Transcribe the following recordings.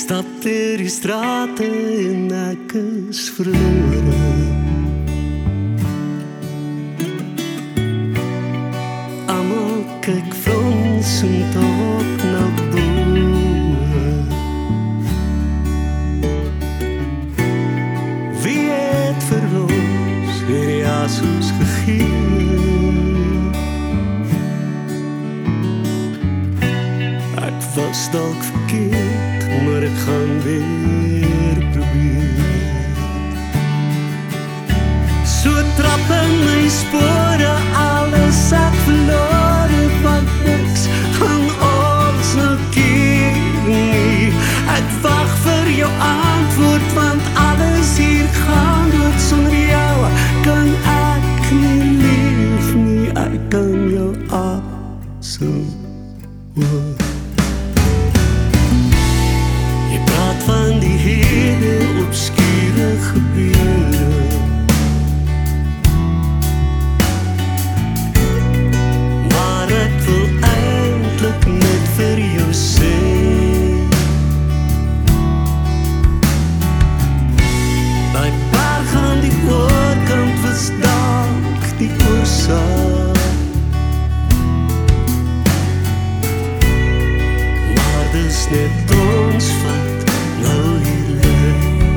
stap deur die strate en ek is verlore. Almal kyk fronsend op na bo. Wie het vir ons weer Jesus gegee? Ek was dalk verkeerd, maar ek gaan weer probeer. So trap in my spore, alles ek verlore, want niks gaan ons nou keer nie. Ek wag vir jou antwoord, want alles hier gaan dood. Sonder jou kan ek nie leef nie, ek kan jou asem hoor. Van die hele obskure gebeure, maar ek wil eintlik net vir jou sê, by berg aan die oorkant was dalk die oorsaak, maar dis net ons vat nou hier lê.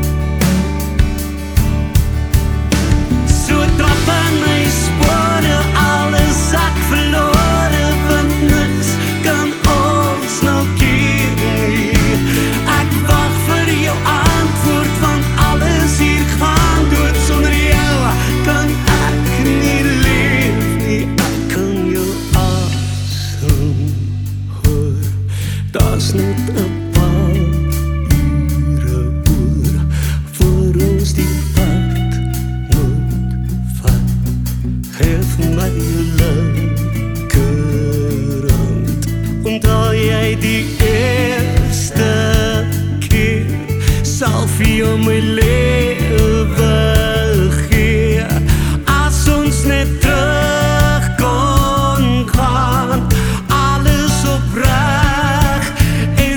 So trap in my spore, alles ek verlore, want niks kan ons nou keer nie. Ek wag vir jou antwoord, want alles hier gaan dood. Sonder jou kan ek nie leef nie, ek kan jou asem hoor. Daar's net 'n die eerste keer sal vir jou my lewe gee, as ons net terug kon gaan, alles opreg en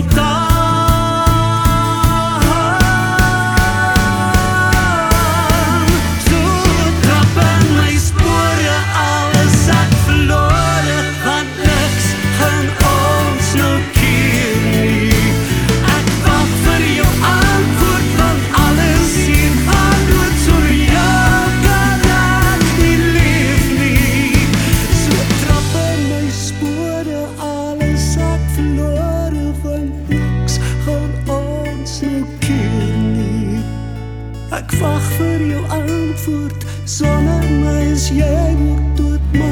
spontaan. So trap in my spore, alles ek verlore, want niks gaan nou keer nie. Ek wag vir jou antwoord, want alles hier gaan dood. Sonder jou kan ek nie leef nie. So trap in my spore, alles ek verlore, want niks gaan ons nou keer nie. Ek wag vir jou antwoord, sonder my is jy ook dood.